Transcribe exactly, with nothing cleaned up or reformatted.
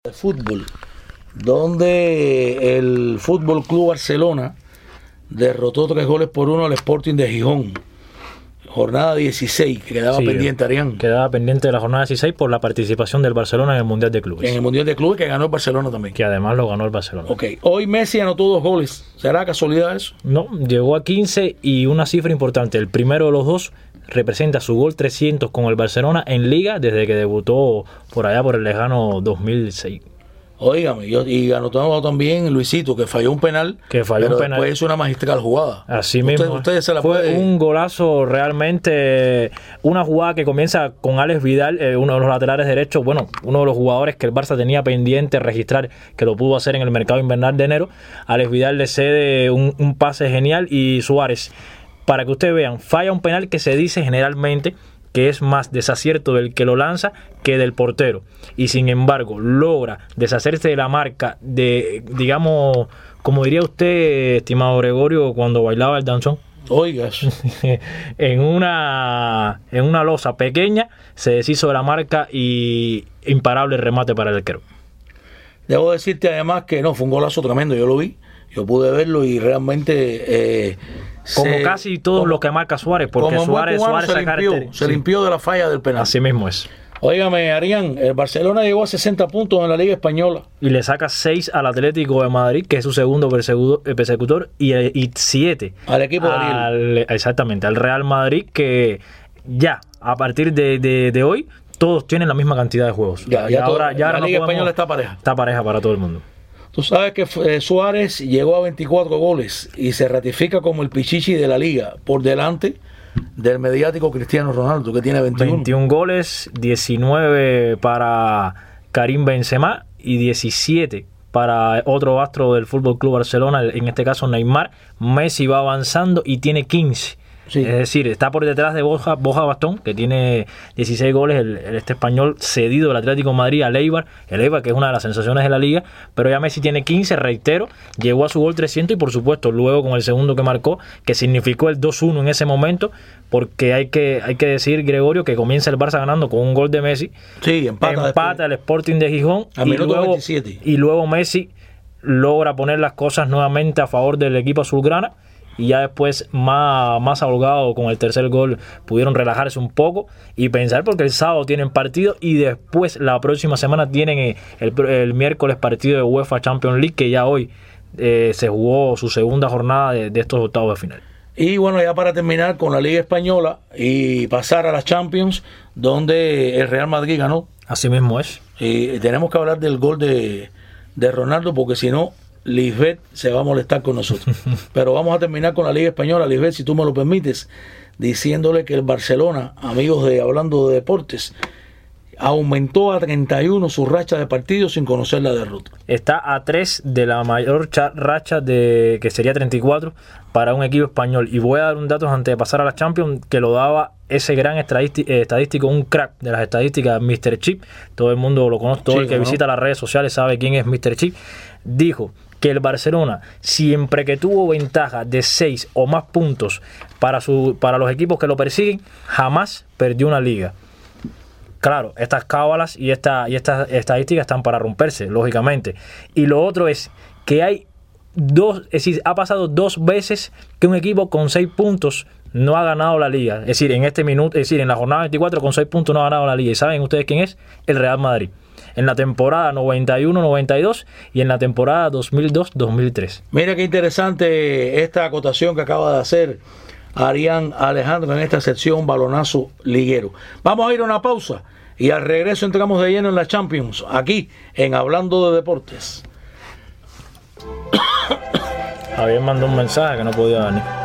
de fútbol, donde el Fútbol Club Barcelona derrotó tres goles por uno al Sporting de Gijón. Jornada dieciséis, que quedaba sí, pendiente, Arián. Quedaba pendiente de la jornada dieciséis por la participación del Barcelona en el Mundial de Clubes. En el Mundial de Clubes, que ganó el Barcelona también. Que además lo ganó el Barcelona. Ok, hoy Messi anotó dos goles. ¿Será casualidad eso? No, llegó a quince y una cifra importante. El primero de los dos representa su gol trescientos con el Barcelona en Liga desde que debutó por allá por el lejano dos mil seis. Óigame, yo, y anotó también Luisito, que falló un penal, que falló pero un penal. Después hizo una magistral jugada. Así Usted, mismo. Ustedes se la Fue puede... un golazo realmente, una jugada que comienza con Alex Vidal, eh, uno de los laterales derechos, bueno, uno de los jugadores que el Barça tenía pendiente registrar, que lo pudo hacer en el mercado invernal de enero. Alex Vidal le cede un, un pase genial y Suárez, para que ustedes vean, falla un penal que se dice generalmente que es más desacierto del que lo lanza que del portero, y sin embargo logra deshacerse de la marca de, digamos, como diría usted, estimado Gregorio, cuando bailaba el danzón. Oigas. en una en una losa pequeña se deshizo de la marca y imparable remate para el arquero. Debo decirte además que no, fue un golazo tremendo, yo lo vi, yo pude verlo y realmente... Eh, como se, casi todo lo que marca Suárez, porque Suárez, Suárez se, limpió, se sí. limpió de la falla del penal. Así mismo es. Óigame, Arián, el Barcelona llegó a sesenta puntos en la Liga Española. Y le saca seis al Atlético de Madrid, que es su segundo persecutor, y siete al equipo de Ariel. Exactamente, al Real Madrid, que ya, a partir de, de, de hoy, todos tienen la misma cantidad de juegos. Ya, ya, ahora, todo, ya la ahora Liga no podemos, Española está pareja. Está pareja para todo el mundo. Tú sabes que eh, Suárez llegó a veinticuatro goles y se ratifica como el pichichi de la liga, por delante del mediático Cristiano Ronaldo, que tiene veintiuno. veintiún goles, diecinueve para Karim Benzema y diecisiete para otro astro del Fútbol Club Barcelona, en este caso Neymar. Messi va avanzando y tiene quince. Sí. Es decir, está por detrás de Borja, Borja Bastón, que tiene dieciséis goles, el, el este español cedido del Atlético de Madrid al Eibar, el Eibar que es una de las sensaciones de la liga, pero ya Messi tiene quince, reitero, llegó a su gol trescientos y por supuesto luego con el segundo que marcó, que significó el dos uno en ese momento, porque hay que, hay que decir, Gregorio, que comienza el Barça ganando con un gol de Messi, sí, empata, empata el Sporting de Gijón y luego, y luego Messi logra poner las cosas nuevamente a favor del equipo azulgrana. Y ya después, más, más ahogado con el tercer gol, pudieron relajarse un poco y pensar, porque el sábado tienen partido y después la próxima semana tienen el, el, el miércoles partido de UEFA Champions League, que ya hoy eh, se jugó su segunda jornada de, de estos octavos de final. Y bueno, ya para terminar con la Liga Española y pasar a las Champions, donde el Real Madrid ganó. Así mismo es. Y tenemos que hablar del gol de, de Ronaldo, porque si no, Lisbeth se va a molestar con nosotros. Pero vamos a terminar con la Liga Española, Lisbeth, si tú me lo permites, diciéndole que el Barcelona, amigos de Hablando de Deportes, aumentó a treinta y uno su racha de partidos sin conocer la derrota. Está a tres de la mayor racha, de que sería treinta y cuatro para un equipo español. Y voy a dar un dato antes de pasar a la Champions, que lo daba ese gran estadístico, un crack de las estadísticas, míster Chip. Todo el mundo lo conoce, todo sí, el que ¿no? visita las redes sociales sabe quién es míster Chip. Dijo que el Barcelona, siempre que tuvo ventaja de seis o más puntos para, su, para los equipos que lo persiguen, jamás perdió una liga. Claro, estas cábalas y, esta, y estas estadísticas están para romperse, lógicamente. Y lo otro es que hay dos, es decir, ha pasado dos veces que un equipo con seis puntos no ha ganado la liga. Es decir, en este minuto, es decir, en la jornada veinticuatro con seis puntos no ha ganado la liga. ¿Y saben ustedes quién es? El Real Madrid. En la temporada noventa y uno noventa y dos y en la temporada dos mil dos dos mil tres. Mira qué interesante esta acotación que acaba de hacer Arián Alejandro en esta sección Balonazo Liguero. Vamos a ir a una pausa y al regreso entramos de lleno en la Champions, aquí en Hablando de Deportes. Javier mandó un mensaje que no podía venir.